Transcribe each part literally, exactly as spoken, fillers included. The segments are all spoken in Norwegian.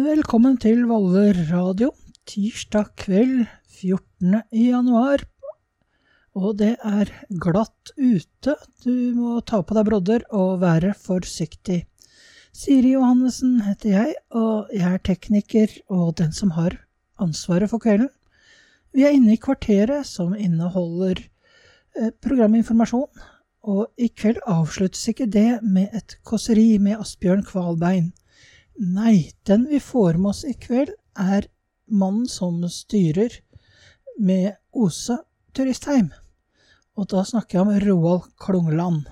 Velkommen til Valle Radio, tirsdag kveld fjortende januar, og det er glatt ute. Du må ta på deg brodder og være forsiktig. Siri Johannessen heter jeg, og jeg er tekniker og den som har ansvaret for kvelden. Vi er inne i kvarteret som inneholder eh, programinformasjon, og i kveld avsluttes ikke det med et kåseri med Asbjørn Kvalbein. Nei, den vi får med oss i kveld er mannen som styrer med Osa Turistheim. Og da snakker jeg om Roald Klungland.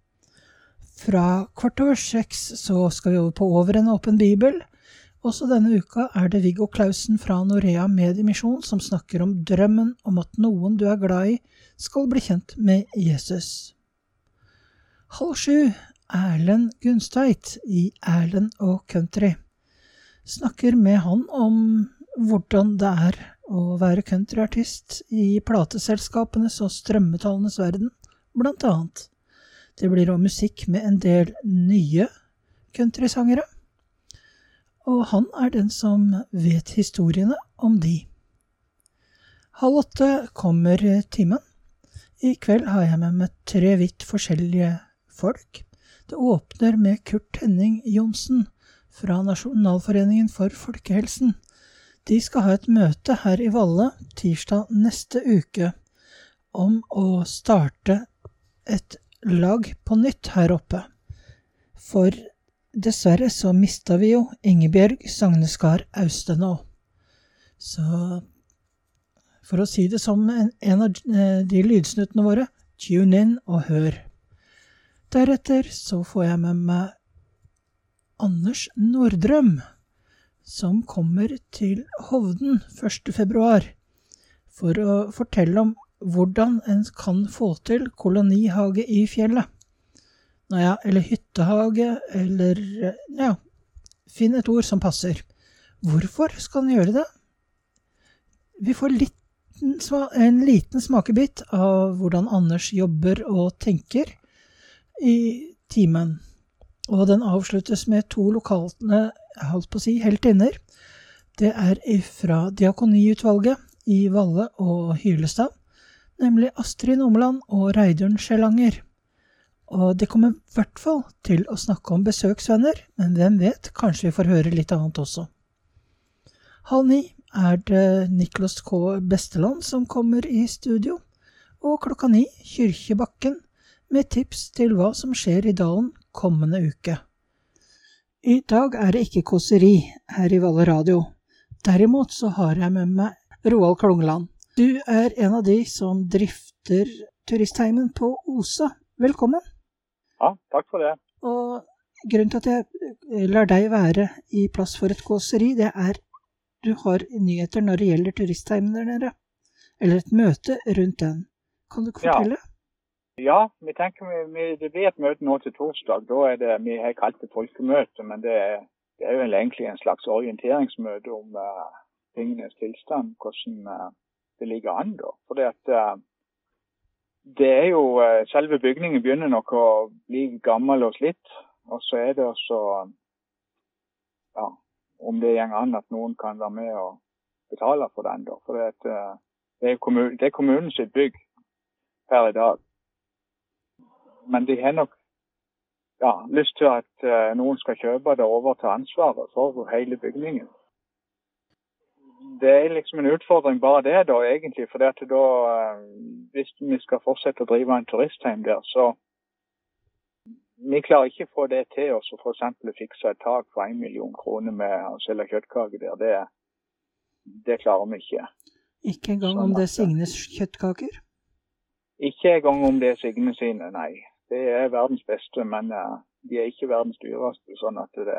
Fra kvart over seks så skal vi over på Over en åpen bibel. Også denne uka er det Viggo Clausen fra Norea Mediemisjon som snakker om drømmen om at noen du er glad i skal bli kjent med Jesus. Halv sju. Erlend Gunstveit i Erlend og Country snakker med han om hvordan det er å være countryartist i plateselskapenes og strømmetallenes verden, blant annet. Det blir også musikk med en del nye countrysangere, og han er den som vet historiene om de. Halv åtte kommer timen. I kveld har jeg med meg tre vidt forskjellige folk. Det åpner med Kurt Henning Jonsen fra Nasjonalforeningen for Folkehelsen. De skal ha et møte her i Valle tirsdag neste uke om å starte et lag på nytt her oppe. For dessverre så mistet vi jo Ingebjørg Sagneskar Austenå. Så for å si det som en, en av de lydsnuttene våre, tune in og hør. Deretter så får jeg med meg Anders Nordrøm, som kommer til Hovden første februar, for å fortelle om hvordan en kan få til kolonihage i fjellet. Nå ja, eller hyttehage, eller ja, finn et ord som passer. Hvorfor skal en gjøre det? Vi får litt, en liten smakebit av hvordan Anders jobber og tenker i timen, og den avsluttes med to lokale, jeg holdt på å si, heltinner. Det er fra Diakoniutvalget i Valle og Hylestad, nemlig Astrid Nomeland og Reidun Skjellanger. Og det kommer i hvert fall til å snakke om besøksvenner, men hvem vet, kanskje vi får høre litt annet også. Halv ni er det Niklas K. Besteland som kommer i studio, og klokka ni Kyrkjebakken, med tips til hva som skjer i dalen kommende uke. I dag er det ikke kåseri her i Valle Radio. Derimot så har jeg med meg Roald Klungland. Du er en av de som drifter turistheimen på Osa. Velkommen. Ja, takk for det. Og grunnen til at jeg lar deg være i plass for et kåseri, det er du har nyheter når det gjelder turistheimen der nede. Eller et møte rundt den. Kan du ikke fortelle? Ja. Ja, vi tenker vi, vi, det blir et møte nå til torsdag. Da er det, vi har kalt det folkemøte, men det er, det er jo egentlig en slags orienteringsmøte om uh, tingenes tilstand, hvordan uh, det ligger an da. For det at uh, det er jo, uh, selve bygningen begynner nok å bli gammel og slitt, og så er det også, ja, om det går an at noen kan være med og betale for den da. For det, at, uh, det, er kommun, det er kommunens bygg per i dag. Men de har nok ja, lyst til at uh, noen skal kjøpe det og overta ansvaret for hele bygningen. Det er liksom en utfordring bare det da, egentlig, for det at da, uh, hvis vi skal fortsette å drive en turistheim der, så vi klarer ikke å få det til oss, og for eksempel fikse et tak for en million kroner med å selge kjøttkake der. Det, det klarer vi ikke. Ikke engang om det er Signes kjøttkaker? Ikke engang om det er Signe sine, nei. Det er verdens beste, men uh, de er ikke verdens dyreste, sånn at det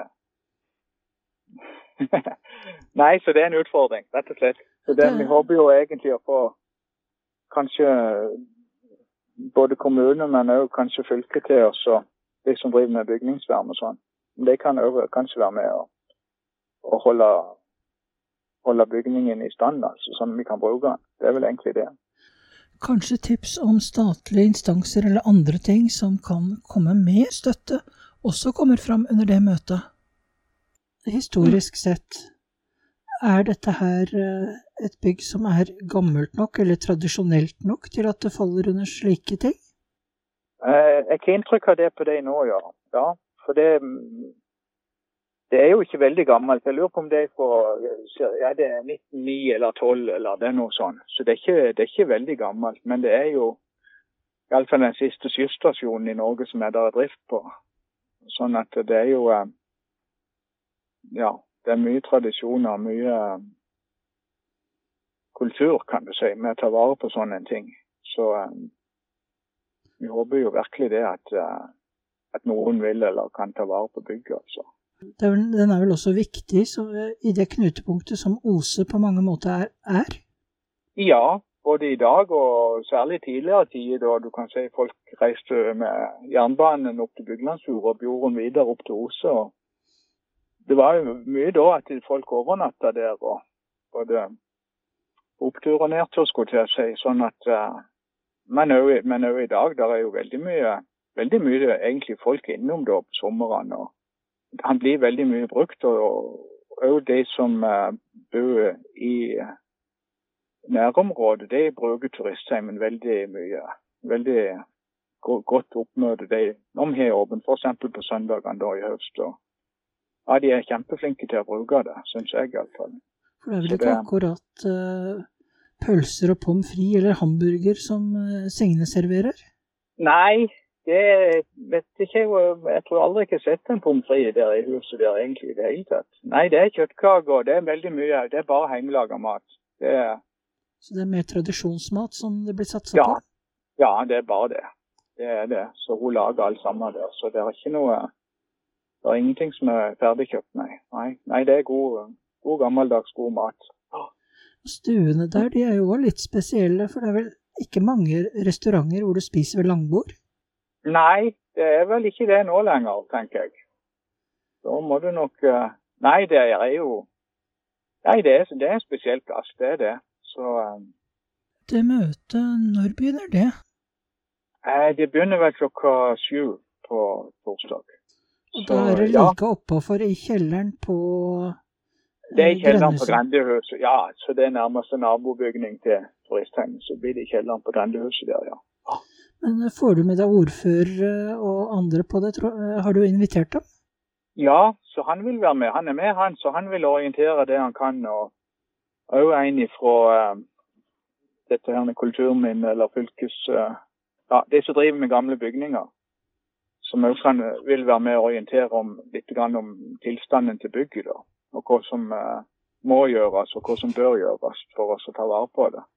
Nei, så det er en utfordring, rett og slett. Så det, vi håper jo egentlig å få kanskje både kommuner, men også kanskje fylke til oss, og de som driver med bygningsvern og sånn. De kan også kanskje være med å, å holde, holde bygningen i stand, altså, sånn at vi kan bruke den. Det er vel egentlig det. Kanskje tips om statlige instanser eller andre ting som kan komme med støtte, også kommer fram under det møtet. historisk sett, er dette her et bygg som er gammelt nok, eller tradisjonelt nok, til at det faller under slike ting? Jeg har ikke inntrykk av det på det nå, ja. Ja, for det, det er jo ikke veldig gammelt. Jeg lurer på om det er på, ja, det er nitten null ni eller tolv, eller det er noe sånt. Så det er ikke, det er ikke veldig gammelt, men det er jo i alle fall den siste skysstasjonen i Norge som er der drift på. Sånn at det er jo, ja, det er mye tradisjoner, mye kultur, kan du si, med å ta vare på sånne ting. Så vi håper jo virkelig det at, at noen vil eller kan ta vare på bygget, altså. Den er vel også viktig så i det knutepunktet som Ose på mange måter er? er? Ja, både i dag og særlig tidligere tid, da du kan si folk reiste med jernbanen opp til Byglandsfjord og Bjorden videre opp til Ose. Og det var jo mye da at folk overnattet der, og både opptur og nedtur skulle til å si, sånn at, uh, men også, men også i dag, der er jo veldig mye, veldig mye egentlig folk innom da på sommeren, og han blir veldig mye brukt, og også de som uh, bor i nærområdet, de bruker turistheimen veldig mye, veldig godt oppmøte. De, om de er åpent, for eksempel på søndagene da i høst, og ja, de er kjempeflinke til å bruke det, synes jeg i alle fall. For det er vel ikke det, akkurat uh, pølser og pommes frites eller hamburger som uh, Signe serverer? Nei, det vet ikke jeg. Jeg tror aldri ikke jeg har sett en pommes frites der i huset der egentlig i det hele tatt. Nei, det er kjøttkaker, det er veldig mye, det er bare hjemmelaget mat. Det er Så det er mer tradisjonsmat som det blir satset ja, på? Ja, det er bare det. Det er det. Så hun lager alt sammen der. Så det er ikke noe, det er ingenting som er ferdigkjøpt, nei. Nei, nei det er god, god gammeldags god mat. Stuene der, de er jo også litt spesielle, for det er vel ikke mange restauranter hvor du spiser ved langbord? Nei, det er vel ikke det nå lenger, tenker jeg. Da må du nok, nei, det er jo, nei, det er, det er en spesiell plass, det er det. Så, um, det møtet, når begynner det? Eh, det begynner vel klokka sju på torsdag. Og da er det like ja. Oppe for i kjelleren på eh, Det er i kjelleren på Grendehuset, ja. Så det er nærmest en nabobygning til turistheimen, så blir det i kjelleren på Grendehuset der, ja. Men får du med deg ordfører og andre på det? Har du invitert dem? Ja, så han vil være med. Han er med, han, så han vil orientere det han kan, og og en fra uh, dette her med kulturminne eller fylkes, uh, ja, de som driver med gamle bygninger, som også kan, vil være med å orientere om litt grann om tilstanden til bygget da, og hva som uh, må gjøres og hva som bør gjøres for oss å ta vare på det.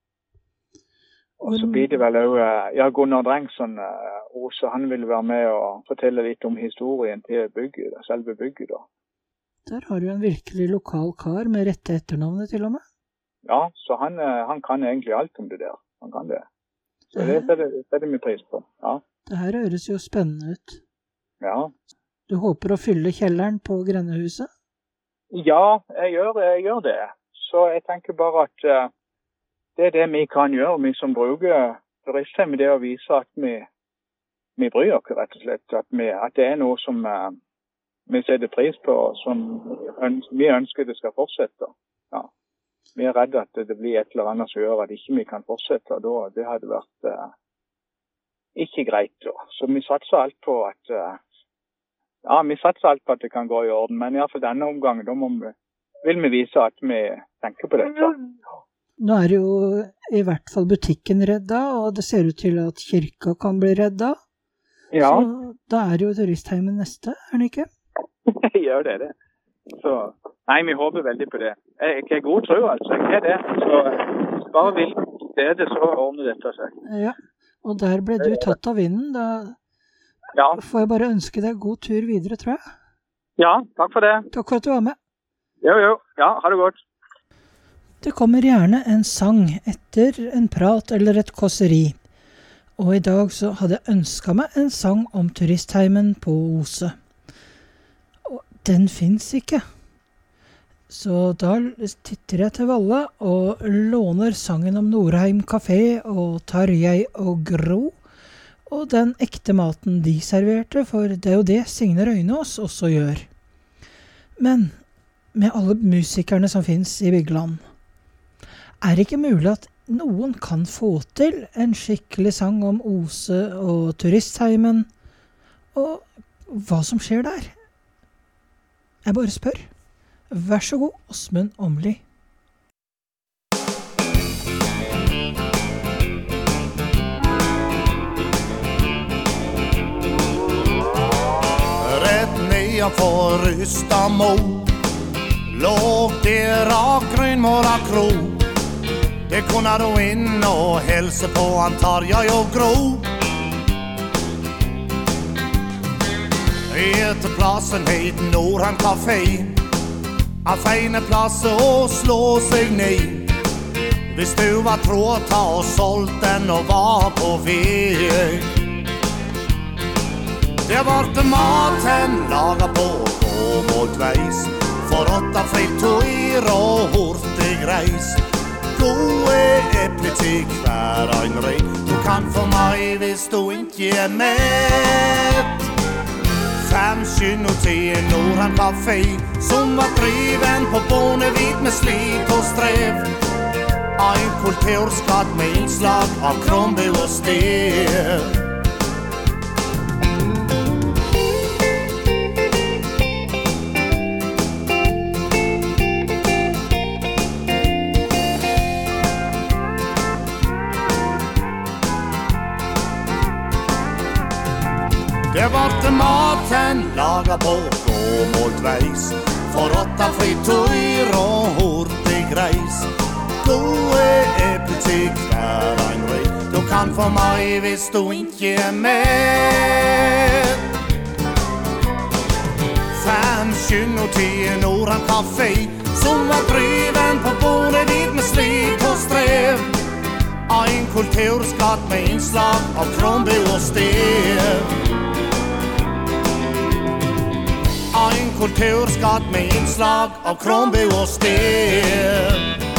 Og så blir det vel også, uh, ja, Gunnar Drengsson, uh, også, han vil være med og fortelle litt om historien til bygget, selve bygget da. Der har du en virkelig lokal kar med rette etternavnet til og med. Ja, så han, han kan egentlig alt om det der. Han kan det. Så det setter vi pris på. Ja. Det her høres jo spennende ut. Ja. Du håper å fylle kjelleren på Grendehuset? Ja, jeg gjør, jeg gjør det. Så jeg tenker bare at uh, det er det vi kan gjøre, vi som bruker turisthjem, det å vise at vi, vi bryr oss rett og slett. At, vi, at det er noe som uh, vi setter pris på, som vi ønsker det skal fortsette. Ja. Vi er redde at det blir et eller annet som gjør at ikke vi kan fortsette, da det hadde vært uh, ikke greit da. Så vi satser alt på at uh, ja, vi satser alt på at det kan gå i orden, men i hvert fall denne omgangen, da må vi, vil vi vise at vi tenker på dette. Nå er jo i hvert fall butikken redda, og det ser ut til at kirka kan bli redda. Ja. Så da er jo turistheimen neste, er den ikke? Jeg gjør det, det. Så, nei, vi håper veldig på det. Jeg, jeg er god tro, altså. Jeg er det. Så bare vil det, det så ordner dette seg. Ja, og der ble du tatt av vinden. Da ja. Får jeg bare ønske deg god tur videre, tror jeg. Ja, takk for det. Takk for at du var med. Jo, jo. Ja, ha det godt. Det kommer gjerne en sang etter en prat eller et kåseri. Og i dag så hadde jeg ønsket meg en sang om turistheimen på Ose. Den finnes ikke. Så da titter jeg til Valle og låner sangen om Norheim Café og Tarjei og Gro, og den ekte maten de serverte, for det er jo det Signe Røynås også gjør. Men med alle musikerne som finnes i Bygland. Er det ikke mulig at noen kan få til en skikkelig sang om Ose og turistheimen, og hva som skjer der? Jeg bare spør. Vær så god, Åsmund Åmli. For Rystamo låg det Grønmåla kro. Det kunne du inn og helse på Antarja og Gro. Etter plassen heit Nordheim Café, a feine plass å slå seg ned. Hvis du var tråd, ta og solgt den og var på vei. Det vart maten laga på gå mot veis, for åtta frituir og hurtig reis. Gode eple til hver ein rei, du kan få meg hvis du ikke er mett. Fem skynn og til Nordheim Café, som var driven på Bonnevik med slit og strev. Ein kulturskatt med innslag av Kronby og Stev. Det vart maten laga på gå mot veis, for åtta frituir og hurtig reis. Gode eple til hver ein rei, du kan få meg hvis du ikke er med. Fem skynn og til Nordheim Café, som var driven på Bonnevik med slit og strev. Ein kulturskatt med innslag av Kronby og Stev. Ein kulturskatt med innslag av Kronby og Stev.